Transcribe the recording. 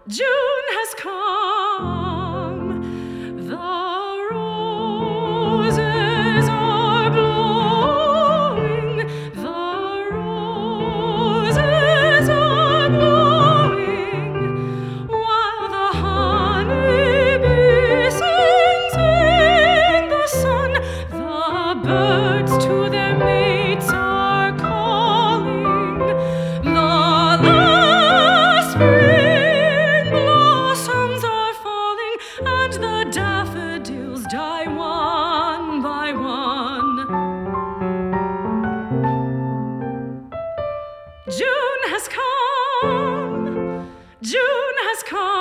June has come, the roses are blowing, the roses are blowing, while the honeybee sings in the sun, the birds to their mates are calling, the spring blossoms are falling, and the daffodils die one by one. June has come, June has come.